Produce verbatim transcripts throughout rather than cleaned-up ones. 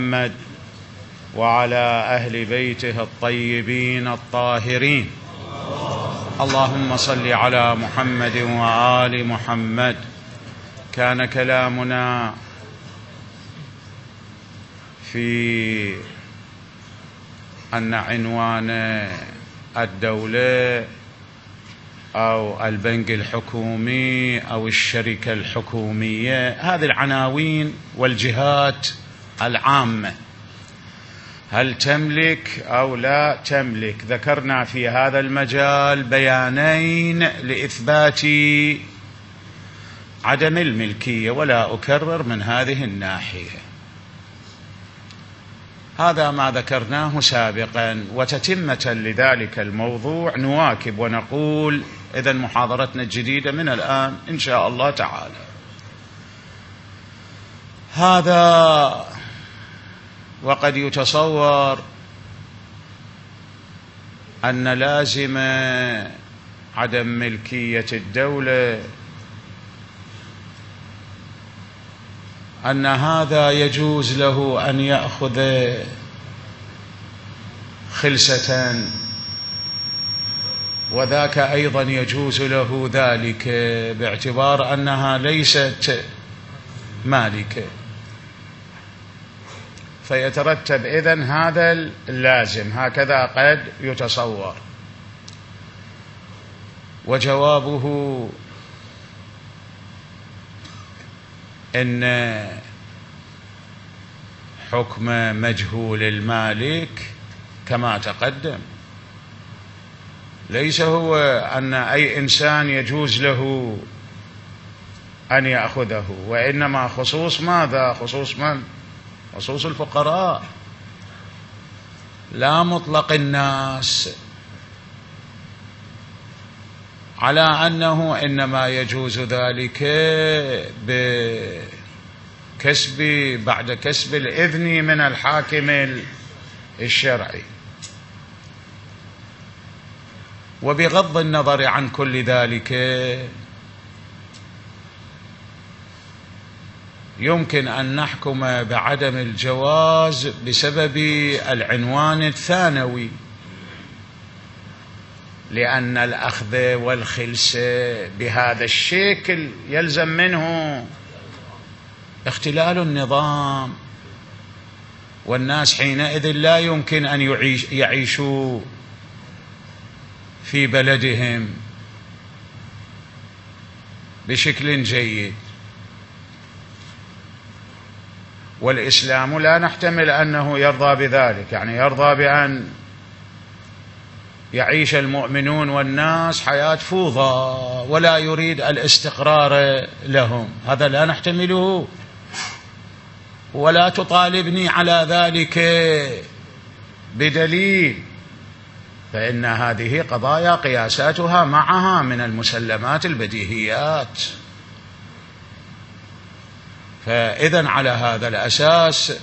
محمد وعلى أهل بيته الطيبين الطاهرين. اللهم صل على محمد وآل محمد. كان كلامنا في أن عنوان الدولة أو البنك الحكومي أو الشركة الحكومية، هذه العناوين والجهات العامة، هل تملك أو لا تملك؟ ذكرنا في هذا المجال بيانين لإثبات عدم الملكية، ولا أكرر من هذه الناحية. هذا ما ذكرناه سابقا، وتتمة لذلك الموضوع نواكب ونقول إذن محاضرتنا الجديدة من الآن إن شاء الله تعالى. هذا وقد يتصور أن لازم عدم ملكية الدولة أن هذا يجوز له أن يأخذ خلسة، وذاك أيضا يجوز له ذلك باعتبار أنها ليست مالكة، فيترتب إذن هذا اللازم، هكذا قد يتصور. وجوابه إن حكم مجهول المالك كما تقدم ليس هو أن أي إنسان يجوز له أن يأخذه، وإنما خصوص ماذا؟ خصوص من؟ خصوص الفقراء، لا مطلق الناس، على أنه إنما يجوز ذلك بكسب بعد كسب الإذن من الحاكم الشرعي. وبغض النظر عن كل ذلك يمكن أن نحكم بعدم الجواز بسبب العنوان الثانوي، لأن الأخذ والخلس بهذا الشكل يلزم منه اختلال النظام، والناس حينئذ لا يمكن أن يعيش يعيشوا في بلدهم بشكل جيد. والإسلام لا نحتمل أنه يرضى بذلك، يعني يرضى بأن يعيش المؤمنون والناس حياة فوضى ولا يريد الاستقرار لهم، هذا لا نحتمله، ولا تطالبني على ذلك بدليل، فإن هذه قضايا قياساتها معها من المسلمات البديهيات. فإذن على هذا الأساس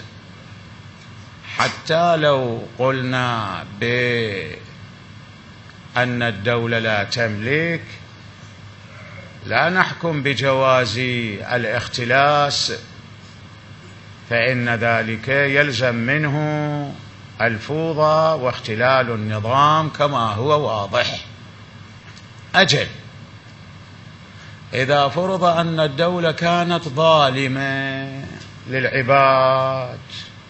حتى لو قلنا بأن الدولة لا تملك، لا نحكم بجواز الاختلاس، فإن ذلك يلزم منه الفوضى واختلال النظام كما هو واضح. أجل إذا فرض أن الدولة كانت ظالمة للعباد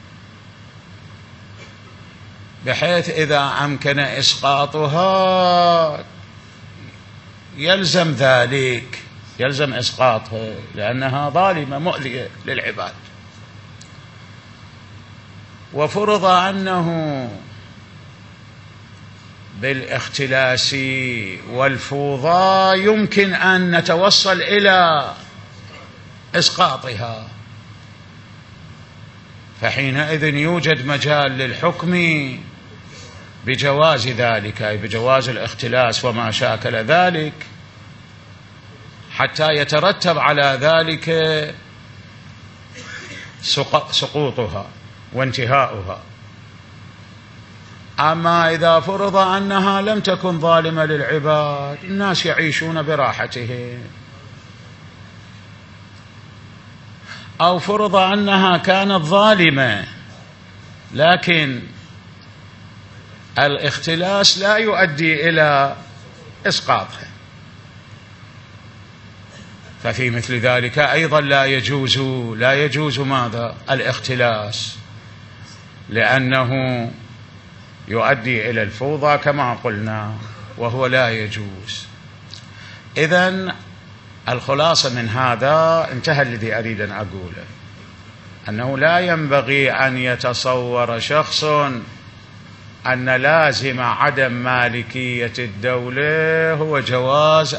بحيث إذا أمكن إسقاطها يلزم ذلك، يلزم إسقاطها لأنها ظالمة مؤذية للعباد، وفرض أنه بالاختلاس والفوضى يمكن أن نتوصل إلى إسقاطها، فحينئذ يوجد مجال للحكم بجواز ذلك، أي بجواز الاختلاس وما شاكل ذلك، حتى يترتب على ذلك سقوطها وانتهاؤها. أما إذا فرض أنها لم تكن ظالمة للعباد، الناس يعيشون براحتهم، أو فرض أنها كانت ظالمة لكن الاختلاس لا يؤدي إلى إسقاطها، ففي مثل ذلك أيضا لا يجوز لا يجوز ماذا؟ الاختلاس، لأنه يؤدي إلى الفوضى كما قلنا، وهو لا يجوز. إذن الخلاصة من هذا انتهى الذي أريد أن أقوله، أنه لا ينبغي أن يتصور شخص أن لازم عدم مالكية الدولة هو جواز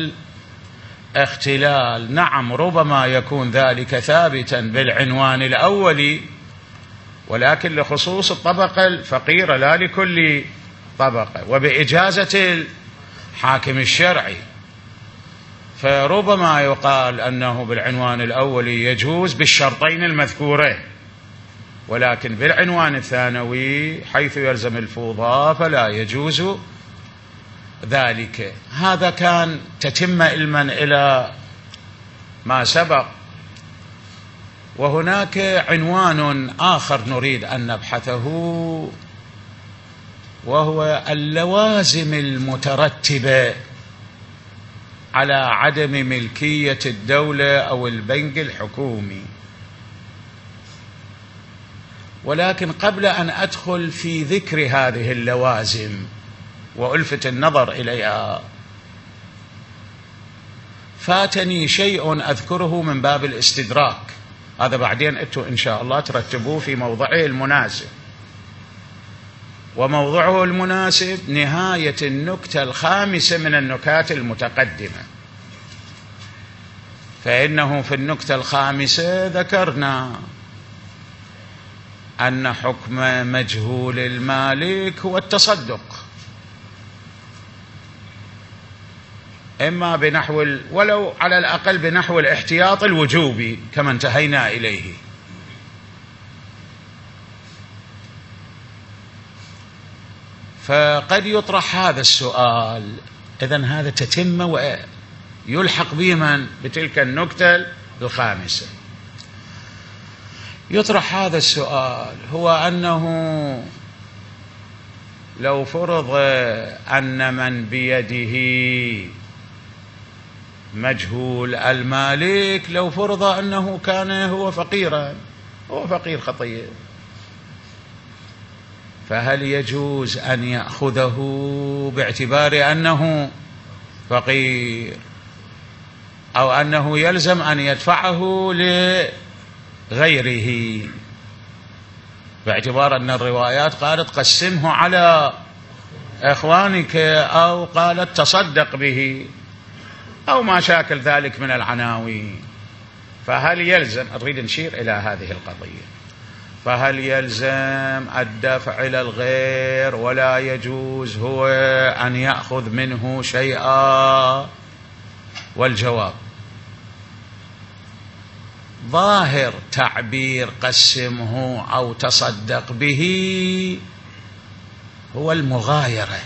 الاختلال. نعم، ربما يكون ذلك ثابتا بالعنوان الأولي، ولكن لخصوص الطبقة الفقيرة لا لكل طبقة، وبإجازة الحاكم الشرعي. فربما يقال أنه بالعنوان الأولي يجوز بالشرطين المذكورين، ولكن بالعنوان الثانوي حيث يلزم الفوضى فلا يجوز ذلك. هذا كان تتم علما إلى ما سبق. وهناك عنوان آخر نريد أن نبحثه، وهو اللوازم المترتبة على عدم ملكية الدولة أو البنك الحكومي. ولكن قبل أن أدخل في ذكر هذه اللوازم وألفت النظر إليها، فاتني شيء أذكره من باب الاستدراك. هذا بعدين أنتم إن شاء الله ترتبوه في موضعه المناسب، وموضعه المناسب نهاية النكتة الخامسة من النكات المتقدمة. فإنه في النكتة الخامسة ذكرنا أن حكم مجهول المالك هو التصدق، إما بنحو ولو على الأقل بنحو الاحتياط الوجوبي كما انتهينا إليه. فقد يطرح هذا السؤال، إذن هذا تتم ويلحق بمن؟ بتلك النكتة الخامسة. يطرح هذا السؤال، هو أنه لو فرض أن من بيده مجهول المالك، لو فرض أنه كان هو فقيرا، هو فقير خطير، فهل يجوز أن يأخذه باعتبار أنه فقير، أو أنه يلزم أن يدفعه لغيره، باعتبار أن الروايات قالت قسمه على إخوانك، أو قالت تصدق به، أو ما شاكل ذلك من العناوين؟ فهل يلزم، أريد نشير إلى هذه القضية، فهل يلزم الدفع إلى الغير ولا يجوز هو أن يأخذ منه شيئا؟ والجواب ظاهر تعبير قسمه أو تصدق به هو المغايرة،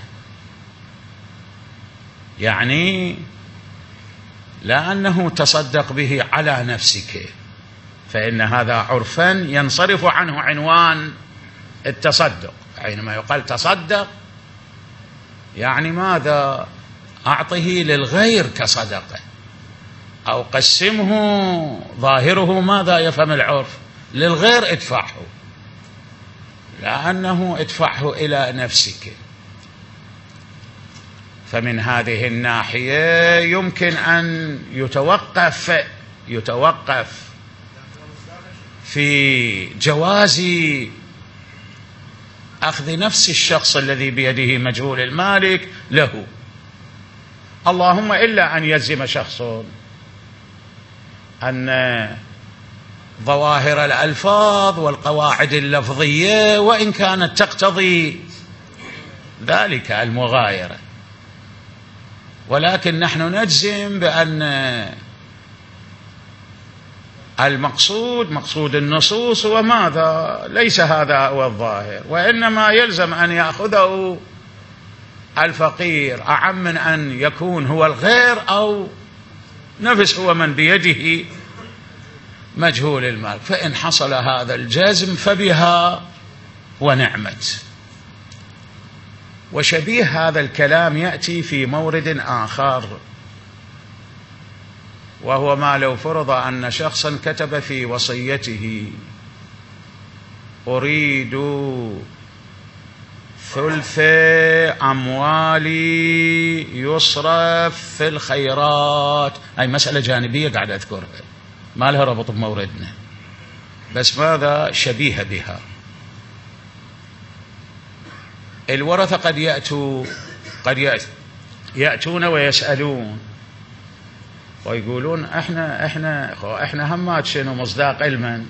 يعني لا أنه تصدق به على نفسك، فإن هذا عرفا ينصرف عنه عنوان التصدق. حينما يقال تصدق يعني ماذا؟ أعطه للغير كصدقة، أو قسمه، ظاهره ماذا يفهم العرف؟ للغير ادفعه، لأنه ادفعه إلى نفسك. فمن هذه الناحية يمكن أن يتوقف يتوقف في جواز أخذ نفس الشخص الذي بيده مجهول المالك له، اللهم إلا أن يلزم شخص أن ظواهر الألفاظ والقواعد اللفظية وإن كانت تقتضي ذلك المغايرة، ولكن نحن نجزم بأن المقصود مقصود النصوص هو ماذا؟ ليس هذا هو الظاهر، وإنما يلزم أن يأخذه الفقير أعم من أن يكون هو الغير أو نفس هو من بيده مجهول المال. فإن حصل هذا الجزم فبها ونعمت. وشبيه هذا الكلام يأتي في مورد آخر، وهو ما لو فرض أن شخصا كتب في وصيته: أريد ثلث أموالي يصرف في الخيرات. هاي مسألة جانبية قاعد أذكرها ما لها ربط بموردنا، بس ماذا شبيه بها. الورثة قد يأتوا قد يأتون ويسألون ويقولون احنا احنا احنا همات شنو مصداق علما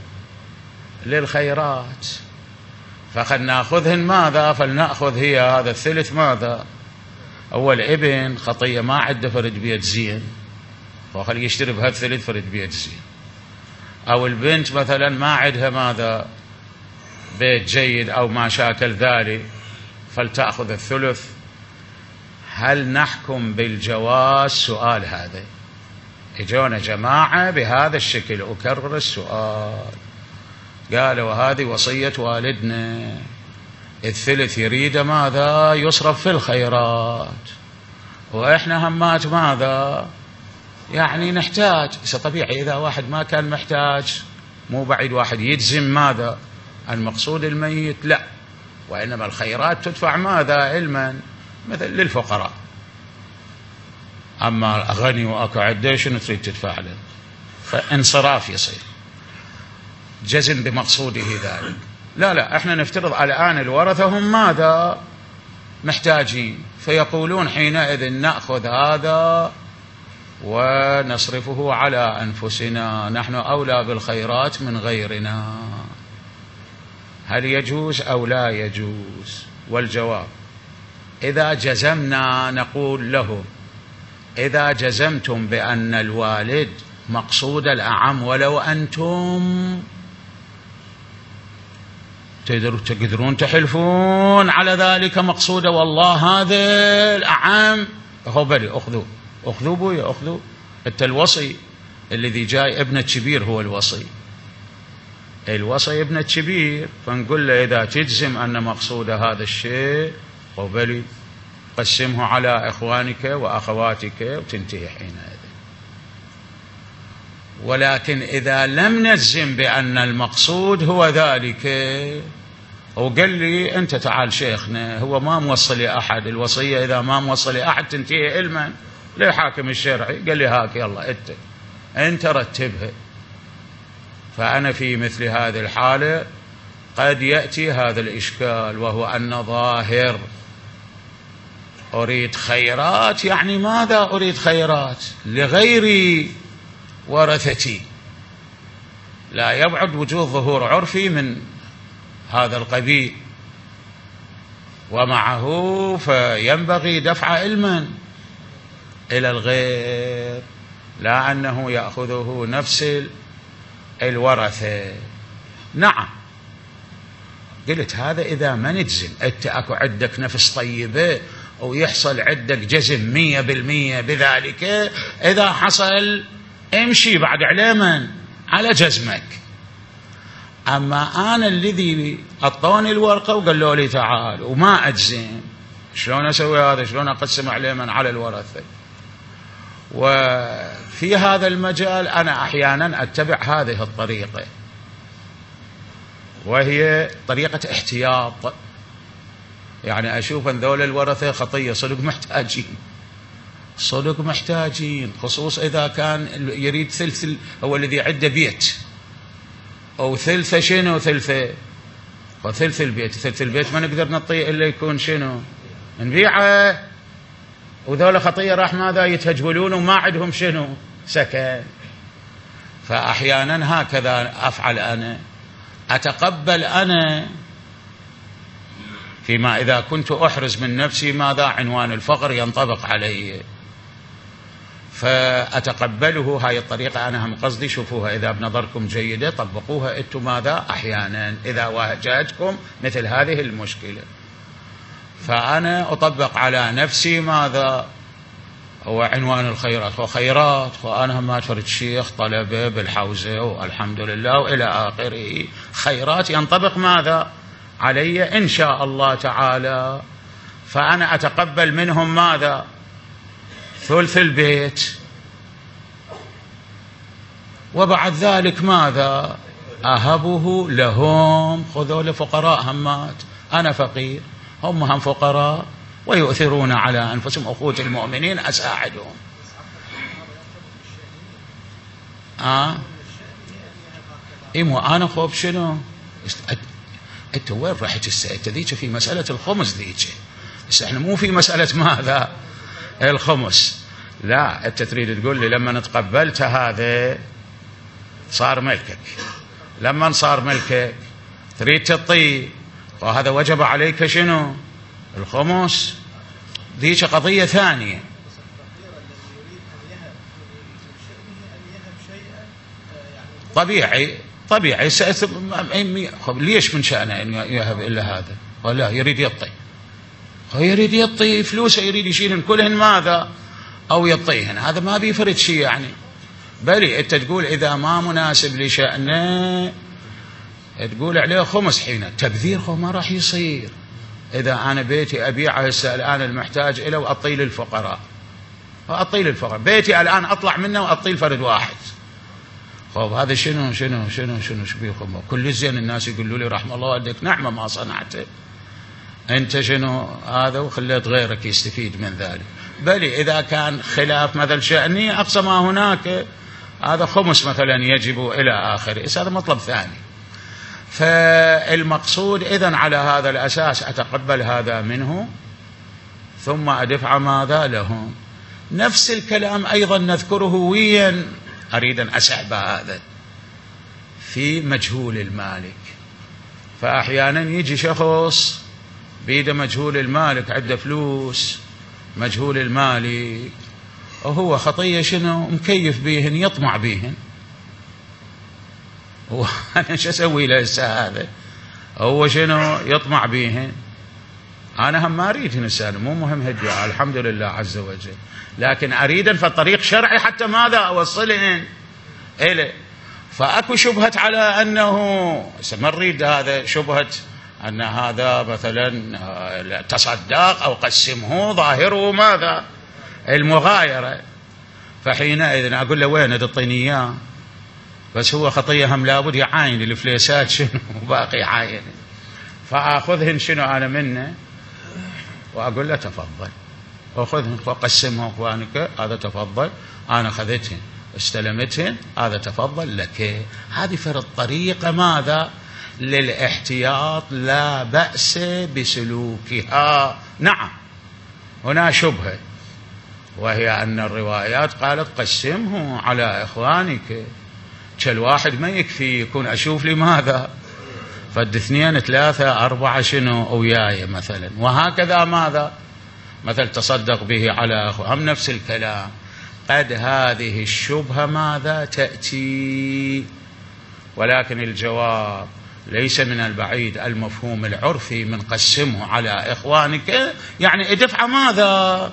للخيرات، فقد ناخذهن ماذا فلنأخذ هي هذا الثلث ماذا. أول ابن خطية ما عنده فرد بيت زين، فخلي يشتري بهذا الثلث فرد بيت زين. أو البنت مثلا ما عندها ماذا بيت جيد أو ما شاكل ذلك، فلتأخذ الثلث. هل نحكم بالجواز؟ سؤال هذا. اجونا جماعة بهذا الشكل، أكرر السؤال، قالوا هذه وصية والدنا، الثلث يريد ماذا يصرف في الخيرات، وإحنا همات ماذا يعني نحتاج. طبيعي إذا واحد ما كان محتاج مو بعيد واحد يجزم ماذا المقصود الميت، لا، وإنما الخيرات تدفع ماذا علما مثل للفقراء. أما غني وأكو عده شنو تريد تدفع له؟ فانصراف يصير، جزم بمقصوده ذلك. لا لا، احنا نفترض الآن الورثة هم ماذا محتاجين، فيقولون حينئذ نأخذ هذا ونصرفه على أنفسنا، نحن أولى بالخيرات من غيرنا. هل يجوز أو لا يجوز؟ والجواب: إذا جزمنا نقول له: إذا جزمتم بأن الوالد مقصود الأعم ولو أنتم تقدرون تحلفون على ذلك مقصوده، والله هذا الأعم، هو بلي أخذوا أخذوا بويا أخذوا. أنت الوصي الذي جاي ابن الكبير هو الوصي، الوصي ابن الكبير، فنقول له إذا تجزم أن مقصود هذا الشيء وبلي قسمه على إخوانك وأخواتك وتنتهي حينئذ. ولكن إذا لم نجزم بأن المقصود هو ذلك، وقال لي أنت تعال شيخنا هو ما موصل لأحد، الوصية إذا ما موصل لأحد تنتهي علما للحاكم الشرعي، قال لي هاك يلا أنت أنت رتبها. فأنا في مثل هذه الحالة قد يأتي هذا الإشكال، وهو أن ظاهر أريد خيرات، يعني ماذا أريد خيرات لغير ورثتي، لا يبعد وجود ظهور عرفي من هذا القبيل، ومعه فينبغي دفع علما إلى الغير، لا أنه يأخذه نفس الورثة. نعم، قلت هذا إذا ما نجزم، أنت أكو عندك نفس طيبة ويحصل عندك جزم مية بالمية بذلك، إذا حصل امشي بعد علما على جزمك. أما أنا الذي أعطوني الورقة وقالوا لي تعال وما أجزم، شلون أسوي هذا؟ شلون أقسم علما على الورثة؟ وفي هذا المجال أنا أحيانا أتبع هذه الطريقة، وهي طريقة احتياط. يعني أشوف أن ذول الورثة خطية صدق محتاجين، صدق محتاجين، خصوص إذا كان يريد ثلث، هو الذي عنده بيت أو ثلثة شنو ثلثة، وثلث البيت، ثلث البيت ما نقدر نعطيه إلا يكون شنو نبيعه، وذولا خطية راح ماذا يتهجولون وما عندهم شنو سكن. فأحيانا هكذا أفعل أنا، أتقبل أنا فيما إذا كنت أحرز من نفسي ماذا عنوان الفقر ينطبق علي، فأتقبله. هاي الطريقة أنا هم قصدي شوفوها إذا بنظركم جيدة طبقوها أنتم ماذا أحيانا إذا واجهتكم مثل هذه المشكلة. فأنا أطبق على نفسي ماذا هو عنوان الخيرات، وخيرات وأنا هم فرد شيخ طلبة بالحوزة والحمد لله وإلى آخره، خيرات ينطبق ماذا علي إن شاء الله تعالى، فأنا أتقبل منهم ماذا؟ ثلث البيت، وبعد ذلك ماذا؟ أهبه لهم. خذوا لفقراء همات، أنا فقير هم هم فقراء ويؤثرون على أنفسهم، أخوة المؤمنين أساعدهم. آه إيه أنا خوف شنو؟ أنت وين رحت السيد ذيك في مسألة الخمس ذيك، بس احنا مو في مسألة ماذا؟ الخمس. لا، أنت تريد تقول لي لما تقبلت هذا صار ملكك، لما صار ملكك تريد تطيه، وهذا وجب عليك شنو؟ الخمس. ذيك قضية ثانية. طبيعي طبيعي ليش من شأنه أن يهب إلا هذا؟ ولا يريد يطي، هو يريد يطي فلوسه، يريد يشيلن كلهن ماذا؟ أو يطيهن، هذا ما بيفرد شيء يعني. بلي أنت تقول إذا ما مناسب لشأنه تقول عليه خمس، حين تبذير هو ما راح يصير. إذا أنا بيتي أبيعه هسه الآن المحتاج إله وأطي للفقراء، وأطي للفقراء، بيتي الآن أطلع منه وأطي الفرد واحد، طيب هذا شنو شنو شنو شنو شو بيكم؟ كل زين الناس يقولوا لي رحم الله والديك نعمة ما صنعته، أنت شنو هذا وخليت غيرك يستفيد من ذلك. بل إذا كان خلاف مثل شأني أقصى ما هناك هذا خمس مثلا يجب إلى آخره، هذا مطلب ثاني. فالمقصود إذن على هذا الأساس أتقبل هذا منه ثم أدفع ماذا لهم. نفس الكلام أيضا نذكره وين أريد أن أسحب هذا في مجهول المالك. فأحيانا يجي شخص بيده مجهول المالك، عنده فلوس مجهول المالك، وهو خطية شنو مكيف بيهن، يطمع بيهن. وأنا شو أسوي له هسه؟ هذا هو شنو يطمع بيهن. أنا هم ما أريد نسأل، مو مهم هالدعاء الحمد لله عز وجل، لكن أريد في الطريق شرعي حتى ماذا أوصلهن إليه. فأكو شبهة على أنه ما نريد هذا، شبهة أن هذا مثلا تصدق أو قسمه ظاهره ماذا؟ المغايرة. فحينئذ أقول له وين تعطيني إياه؟ بس هو خطية هم لابد يعاين الفليسات شنو باقي عاين، فأخذهن شنو أنا منه وأقول له تفضل أخذهن وقسمهم أخوانك، هذا تفضل، أنا أخذتهن استلمتهن، هذا تفضل لك. هذه فرض طريقة ماذا؟ للاحتياط، لا بأس بسلوكها. نعم هنا شبهة، وهي أن الروايات قالت قسمه على إخوانك، كالواحد ما يكفي يكون أشوف لي ماذا فد اثنين ثلاثة أربعة شنو وياي مثلا، وهكذا ماذا مثل تصدق به على أخوه، هم نفس الكلام. قد هذه الشبهة ماذا تأتي، ولكن الجواب ليس من البعيد المفهوم العرفي من قسمه على إخوانك، يعني ادفع ماذا؟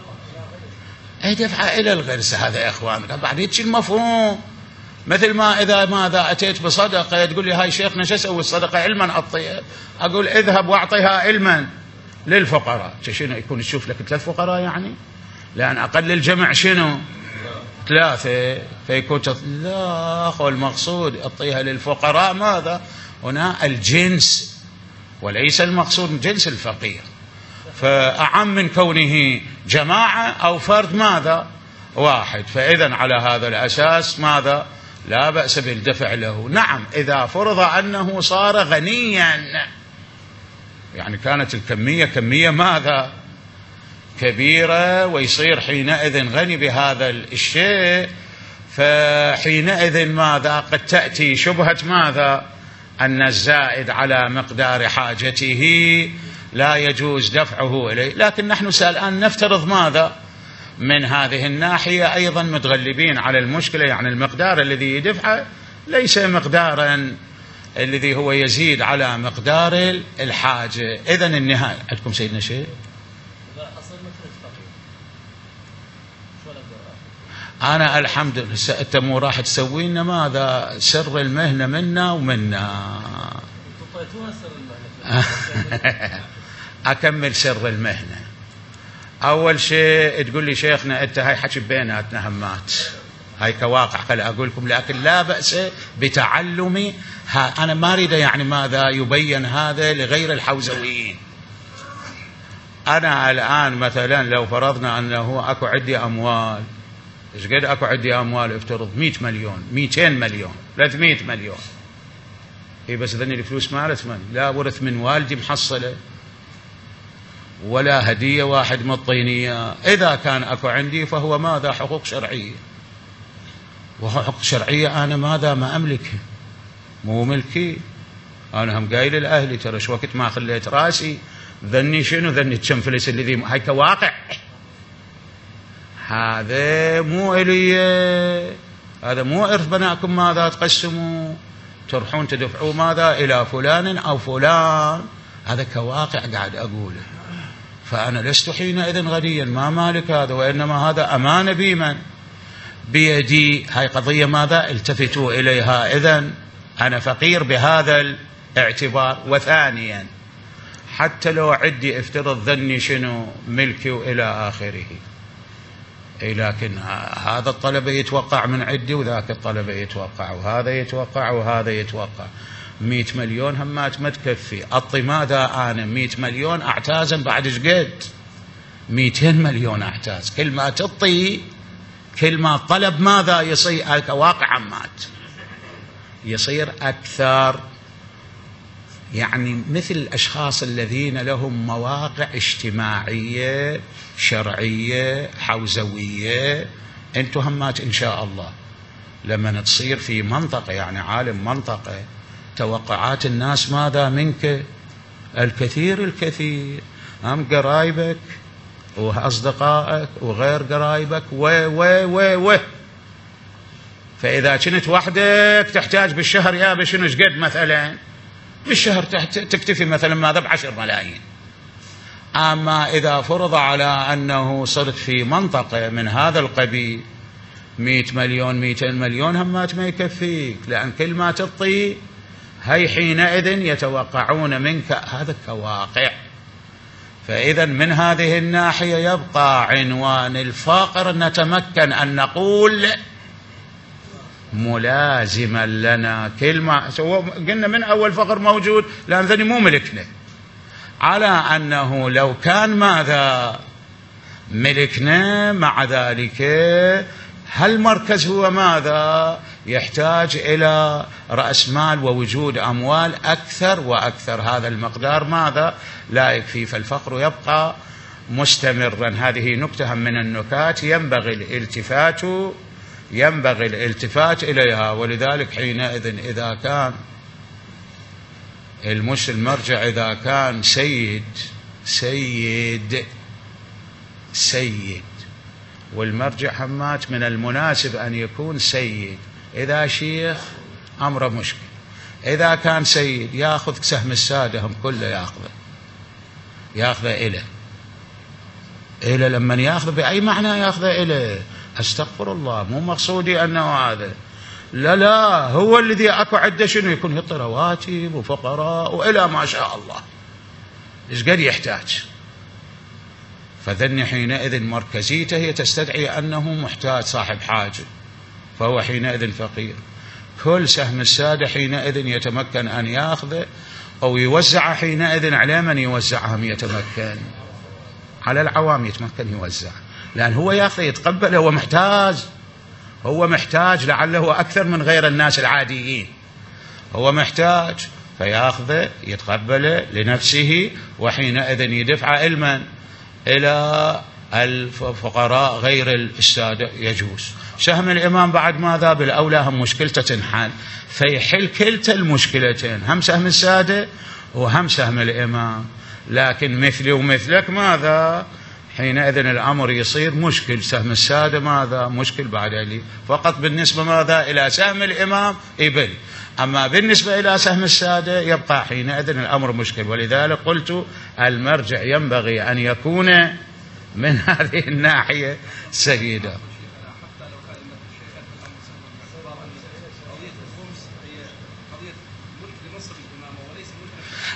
ادفع إلى الغرس هذا إخوانك، بعد هيك المفهوم. مثل ما إذا ماذا أتيت بصدقة تقول لي هاي شيخنا شو أسوي الصدقة علما أعطيها، أقول اذهب واعطيها علما للفقراء. شنو يكون تشوف لك ثلاث فقراء يعني، لأن أقل الجمع شنو ثلاثة، فيكون لا أخو المقصود أعطيها للفقراء ماذا هنا الجنس، وليس المقصود جنس الفقير، فأعم من كونه جماعة أو فرد ماذا واحد. فإذا على هذا الأساس ماذا لا بأس بالدفع له. نعم إذا فرض أنه صار غنيا، يعني كانت الكمية كمية ماذا كبيرة، ويصير حينئذ غني بهذا الشيء، فحينئذ ماذا قد تأتي شبهة ماذا أن الزائد على مقدار حاجته لا يجوز دفعه إليه. لكن نحن الآن نفترض ماذا من هذه الناحية أيضا متغلبين على المشكلة، يعني المقدار الذي يدفعه ليس مقدارا الذي هو يزيد على مقدار الحاجة. إذن النهاية عندكم سيدنا شيء؟ أنا الحمد لله أنت مو راح تسوي لنا ماذا سر المهنة منا ومنا. أكمل سر المهنة. أول شيء تقول لي شيخنا أنت هاي حكي بيناتنا همات، هاي كواقع خل أقول لكم، لكن لا بأس بتعلمي. أنا ما أريد يعني ماذا يبين هذا لغير الحوزويين. أنا الآن مثلا لو فرضنا أنه أكو عندي أموال، إيش قد أكو عندي أموال؟ افترض مئة مليون، مئتين مليون، ثلاثمئة مليون. إيه بس ذني الفلوس ما ورث من، لا ورث من والدي محصلة ولا هدية واحد مطينية. إذا كان أكو عندي فهو ماذا؟ حقوق شرعية، وحقوق شرعية أنا ماذا؟ ما أملكها، مو ملكي. أنا هم قايل لأهلي ترى شو وقت ما خليت راسي ذني شنو، ذني كم فلس اللي ذي، هاي كواقع. هذا مو إلي، هذا مو إرث بناكم ماذا تقسموا تروحون تدفعوا ماذا إلى فلان أو فلان. هذا كواقع قاعد أقوله. فأنا لست حينئذ غنيا، ما مالك هذا، وإنما هذا أمانة بمن؟ بيدي. هاي قضية ماذا؟ التفتوا إليها. إذن أنا فقير بهذا الاعتبار. وثانيا حتى لو عدي افترض ذني شنو ملكي وإلى آخره، إيه لكن هذا الطلبة يتوقع من عدي وذاك الطلبة يتوقع وهذا يتوقع وهذا يتوقع. مئة مليون همات ما تكفي. أطي ماذا أنا مئة مليون أعتازا بعد شقد مئتين مليون أعتاز. كل ما تطي كل ما طلب ماذا يصير الكواقع عمات يصير أكثر. يعني مثل الأشخاص الذين لهم مواقع اجتماعية شرعية حوزوية. أنتم همات إن شاء الله لما تصير في منطقة يعني عالم منطقة، توقعات الناس ماذا منك؟ الكثير الكثير، هم قرايبك وأصدقائك وغير قرايبك و و و و فإذا كنت وحدك تحتاج بالشهر يا بشنو قد مثلا بالشهر تكتفي مثلا ماذا بعشر ملايين. أما إذا فرض على أنه صرت في منطقة من هذا القبيل مئة مليون مئتين مليون همات ما يكفيك، لأن كل ما تطي هي حينئذ يتوقعون منك هذا كواقع. فإذا من هذه الناحية يبقى عنوان الفقر نتمكن أن نقول ملازما لنا كلمة. قلنا من أول فقر موجود لأن ذني مو ملكنا، على أنه لو كان ماذا ملكنا مع ذلك هالمركز هو ماذا يحتاج إلى رأس مال ووجود أموال أكثر وأكثر. هذا المقدار ماذا لا يكفي، فالفقر يبقى مستمرا. هذه نكتة من النكات ينبغي الالتفات ينبغي الالتفات إليها. ولذلك حينئذ إذا كان المش المرجع إذا كان سيد سيد سيد والمرجع همات من المناسب أن يكون سيد. إذا شيخ أمره مشكل. إذا كان سيد يأخذ سهم السادة هم كله يأخذه يأخذه إله إله لمن يأخذ بأي معنى يأخذه إله؟ أستغفر الله، مو مقصودي أنه هذا، لا لا، هو الذي أكو عده شنو يكون يعطي رواتب وفقراء وإلى ما شاء الله إيش قد يحتاج. فذن حينئذ مركزيته هي تستدعي أنه محتاج صاحب حاجة، فهو حينئذ فقير. كل سهم السادة حينئذ يتمكن أن يأخذه أو يوزع حينئذ على من يوزعهم، يتمكن على العوام يتمكن يوزع، لأن هو يأخذ يتقبل، هو محتاج هو محتاج لعله أكثر من غير الناس العاديين، هو محتاج فيأخذ يتقبل لنفسه وحينئذ يدفع علما إلى الفقراء غير السادة يجوز. سهم الإمام بعد ماذا بالأولى هم مشكلته تنحل، فيحل كلتا المشكلتين، هم سهم السادة وهم سهم الإمام. لكن مثلي ومثلك ماذا حينئذ الأمر يصير مشكل، سهم السادة ماذا مشكل بعد لي فقط بالنسبة ماذا إلى سهم الإمام إبل، أما بالنسبة إلى سهم السادة يبقى حينئذ الأمر مشكل. ولذلك قلت المرجع ينبغي أن يكون من هذه الناحية سيدا.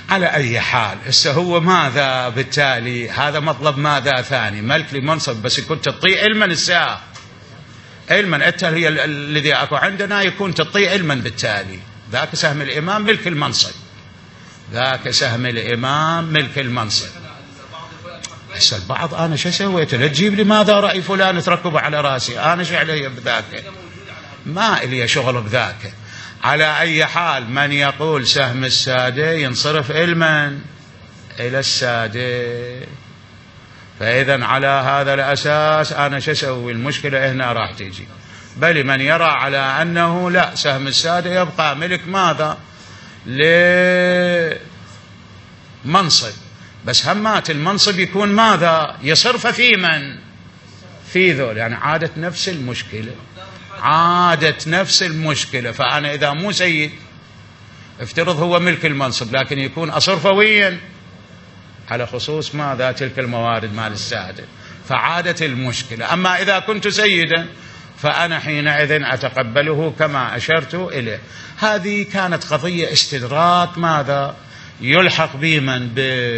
على أي حال هسه هو ماذا بالتالي؟ هذا مطلب ماذا ثاني؟ ملك لمنصب، بس يكون تطيع علما الساعة علما أنت هي الذي أكو عندنا يكون تطيع علما، بالتالي ذاك سهم الإمام ملك المنصب، ذاك سهم الإمام ملك المنصب. هسه البعض أنا شو سويت؟ لا تجيب لي ماذا رأي فلان تركبه على راسي، أنا شو علي بذاك؟ ما إلي شغل بذاك. على أي حال من يقول سهم السادة ينصرف علما إلى السادة، فإذا على هذا الأساس أنا شو أسوي؟ المشكلة هنا راح تيجي. بل من يرى على أنه لا، سهم السادة يبقى ملك ماذا؟ لمنصب، بس همات المنصب يكون ماذا؟ يصرف في من؟ في ذول. يعني عادت نفس المشكلة، عادت نفس المشكلة. فأنا إذا مو سيد افترض هو ملك المنصب، لكن يكون أصرفويا على خصوص ماذا؟ تلك الموارد مال السادة، فعادت المشكلة. أما إذا كنت سيدا فأنا حينئذ أتقبله كما أشرت إليه. هذه كانت قضية استدراك ماذا؟ يلحق بمن؟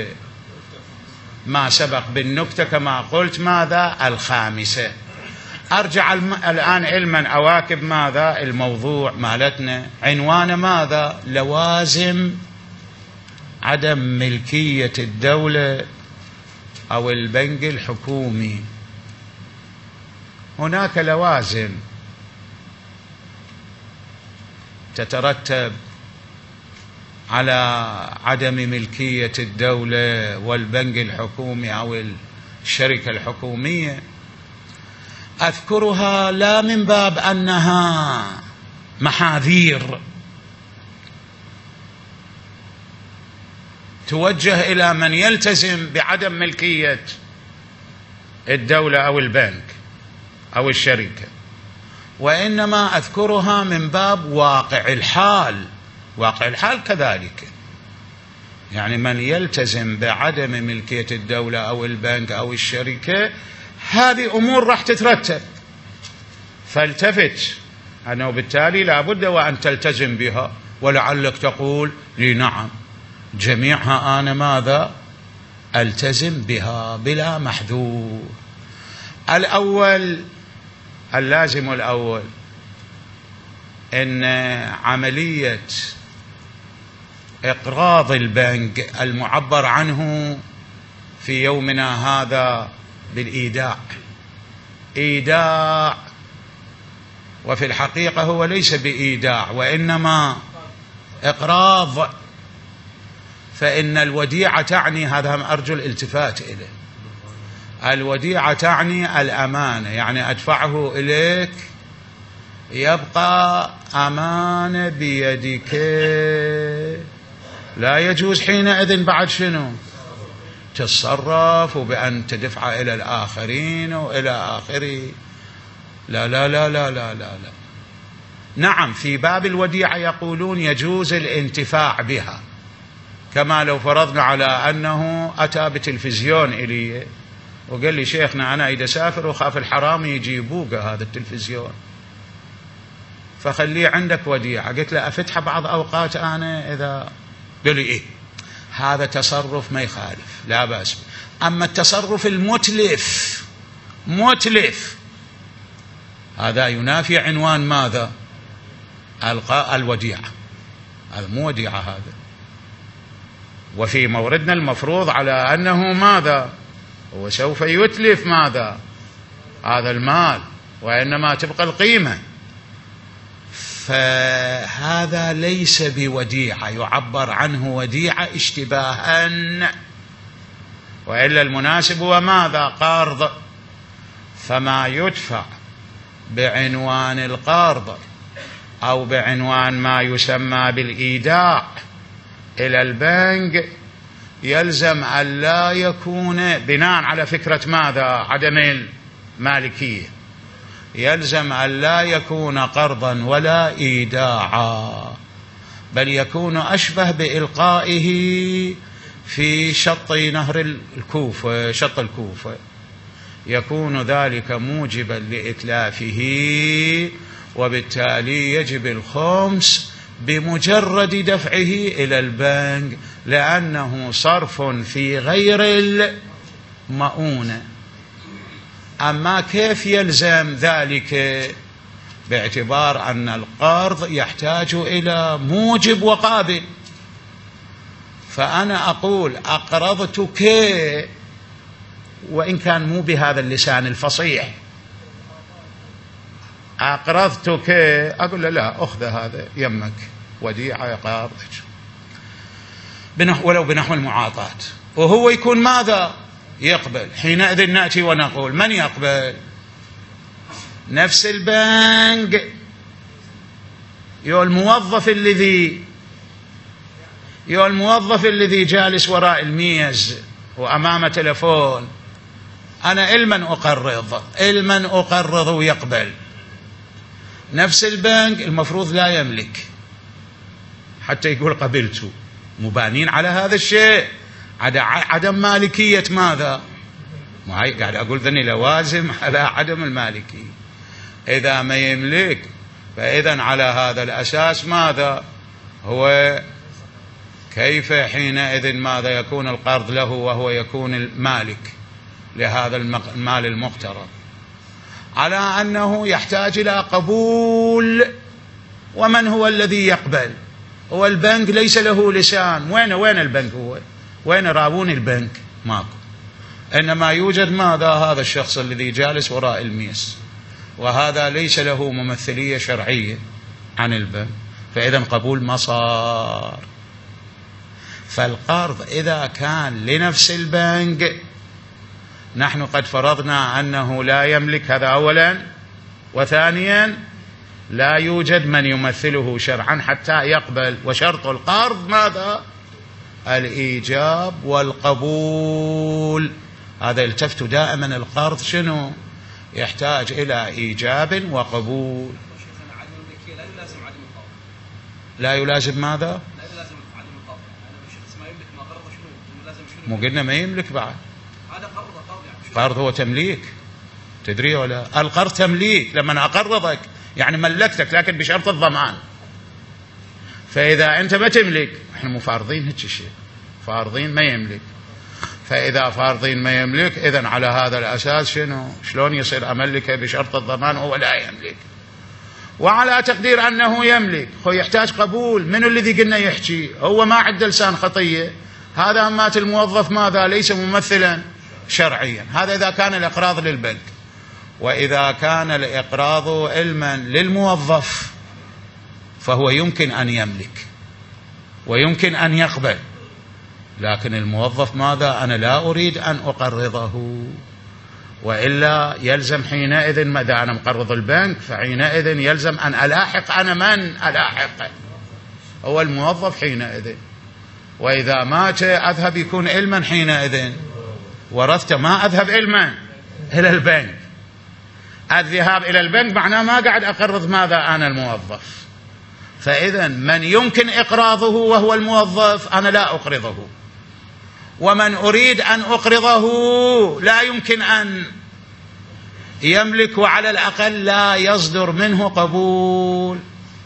بما سبق بالنكتة كما قلت ماذا؟ الخامسة. أرجع الآن علما أواكب ماذا؟ الموضوع مالتنا عنوان ماذا؟ لوازم عدم ملكية الدولة أو البنك الحكومي. هناك لوازم تترتب على عدم ملكية الدولة والبنك الحكومي أو الشركة الحكومية، أذكرها لا من باب أنها محاذير توجه إلى من يلتزم بعدم ملكية الدولة أو البنك أو الشركة، وإنما أذكرها من باب واقع الحال. واقع الحال كذلك، يعني من يلتزم بعدم ملكية الدولة أو البنك أو الشركة، هذه أمور راح تترتب، فالتفت أنه بالتالي لابد وأن تلتزم بها. ولعلك تقول لي نعم جميعها أنا ماذا؟ ألتزم بها بلا محذور. الأول، اللازم الأول، إن عملية إقراض البنك المعبر عنه في يومنا هذا بالإيداع، إيداع، وفي الحقيقة هو ليس بإيداع وإنما إقراض. فإن الوديعة تعني، هذا أرجو الالتفات إليه، الوديعة تعني الأمانة، يعني أدفعه إليك يبقى أمانة بيدك، لا يجوز حينئذ بعد شنو؟ تتصرف وبأن تدفع إلى الآخرين وإلى آخره. لا لا لا لا لا لا لا. نعم في باب الوديعة يقولون يجوز الانتفاع بها، كما لو فرضنا على أنه أتى بتلفزيون إلي وقال لي شيخنا أنا إذا سافر وخاف الحرامي يجي يبوقه هذا التلفزيون، فخليه عندك وديعة. قلت له أفتح بعض أوقات أنا إذا، قال لي إيه، هذا تصرف ما يخالف لا بأس. أما التصرف المتلف متلف هذا ينافي عنوان ماذا؟ الوديعة، هذا مو وديعة هذا. وفي موردنا المفروض على أنه ماذا؟ هو سوف يتلف ماذا؟ هذا المال، وإنما تبقى القيمة. فهذا ليس بوديعة يعبر عنه وديعة اشتباها، وإلا المناسب هو ماذا؟ قرض. فما يدفع بعنوان القرض أو بعنوان ما يسمى بالإيداع إلى البنك يلزم أن لا يكون بناء على فكرة ماذا؟ عدم المالكية، يلزم أن لا يكون قرضا ولا إيداعا، بل يكون أشبه بإلقائه في شط نهر الكوفة، شط الكوفة، يكون ذلك موجبا لإتلافه، وبالتالي يجب الخمس بمجرد دفعه إلى البنك، لأنه صرف في غير المؤونة. أما كيف يلزم ذلك؟ باعتبار أن القرض يحتاج إلى موجب وقابل. فأنا أقول أقرضتك، وإن كان مو بهذا اللسان الفصيح، أقرضتك، أقول له لا، أخذ هذا يمك وديعة قرضك ولو بنحو المعاطاة، وهو يكون ماذا؟ يقبل. حينئذ نأتي ونقول من يقبل؟ نفس البنك، يو الموظف الذي يو الموظف الذي جالس وراء الميز وأمامه تلفون، أنا إلمن أقرض إلمن أقرض ويقبل. نفس البنك المفروض لا يملك حتى يقول قبلت، مبانين على هذا الشيء عدم مالكية ماذا؟ ما هي قاعد أقول ذني لوازم على عدم المالكية. إذا ما يملك فإذا على هذا الأساس ماذا هو؟ كيف حينئذ ماذا يكون القرض له وهو يكون المالك لهذا المال المقترض؟ على أنه يحتاج إلى قبول. ومن هو الذي يقبل؟ هو البنك، ليس له لسان. وين وين البنك؟ هو وين رابون البنك؟ ماكو. إنما يوجد ماذا؟ هذا الشخص الذي جالس وراء الميز، وهذا ليس له ممثلية شرعية عن البنك، فإذا قبول ما صار. فالقرض إذا كان لنفس البنك، نحن قد فرضنا أنه لا يملك، هذا أولا، وثانيا لا يوجد من يمثله شرعا حتى يقبل. وشرط القرض ماذا؟ الإيجاب والقبول. هذا التفت دائما، القرض شنو؟ يحتاج إلى إيجاب وقبول. لا يلازم ماذا؟ مو قلنا ما يملك بعد؟ قرض هو تمليك، تدري ولا؟ القرض تمليك، لما أقرضك يعني ملكتك، لكن بشرط الضمان. فإذا أنت ما تملك، احنا مو فارضين هيك شيء، فارضين ما يملك. فإذا فارضين ما يملك، إذن على هذا الأساس شنو؟ شلون يصير أملكه بشرط الضمان وهو لا يملك؟ وعلى تقدير أنه يملك، هو يحتاج قبول. من الذي قلنا يحكي؟ هو ما عنده لسان خطية. هذا مات الموظف ماذا؟ ليس ممثلا شرعيا. هذا إذا كان الإقراض للبنك. وإذا كان الإقراض علما للموظف فهو يمكن أن يملك ويمكن أن يقبل، لكن الموظف ماذا؟ أنا لا أريد أن أقرضه، وإلا يلزم حينئذ، ماذا؟ أنا مقرض البنك، فحينئذ يلزم أن ألاحق. أنا من ألاحق؟ هو الموظف حينئذ. وإذا مات أذهب يكون علما حينئذ، ورثت ما أذهب علما إلى البنك. الذهاب إلى البنك معناه ما قاعد أقرض ماذا؟ أنا الموظف. فإذا من يمكن إقراضه وهو الموظف أنا لا أقرضه، ومن أريد أن أقرضه لا يمكن أن يملك، وعلى الأقل لا يصدر منه قبول.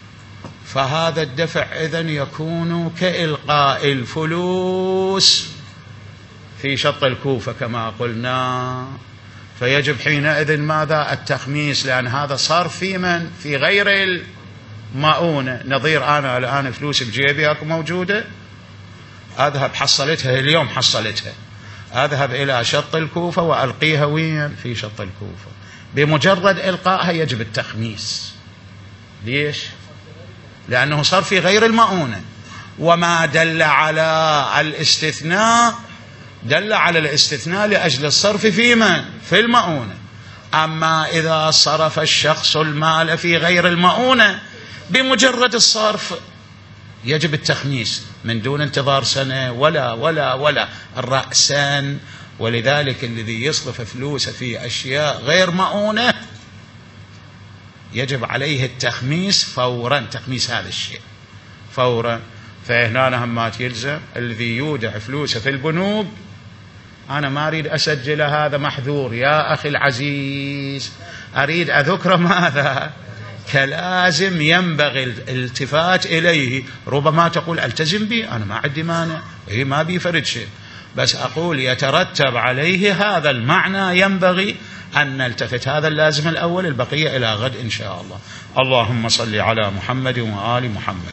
فهذا الدفع إذن يكون كإلقاء الفلوس في شط الكوفة كما قلنا. فيجب حينئذ ماذا؟ التخميس، لأن هذا صار في من؟ في غير المؤونة. نظير أنا الآن فلوس بجيبي أكو موجودة، أذهب حصلتها اليوم، حصلتها أذهب إلى شط الكوفة وألقيها وين؟ في شط الكوفة. بمجرد إلقائها يجب التخميس. ليش؟ لأنه صار في غير المؤونة. وما دل على الاستثناء دل على الاستثناء لأجل الصرف في من؟ في المؤونة. أما إذا صرف الشخص المال في غير المؤونة بمجرد الصرف يجب التخميس من دون انتظار سنة ولا ولا ولا رأسا. ولذلك الذي يصرف فلوسه في أشياء غير مؤونة يجب عليه التخميس فورا، تخميس هذا الشيء فورا. فهنا همات يلزم الذي يودع فلوسه في البنوك، أنا ما أريد أسجل هذا محذور يا أخي العزيز، أريد أذكر ماذا؟ كلازم ينبغي الالتفات إليه. ربما تقول التزم بي، أنا ما عندي مانع، هي ما بيفرد شيء، بس أقول يترتب عليه هذا المعنى، ينبغي أن نلتفت. هذا اللازم الأول، البقية إلى غد إن شاء الله. اللهم صل على محمد وآل محمد.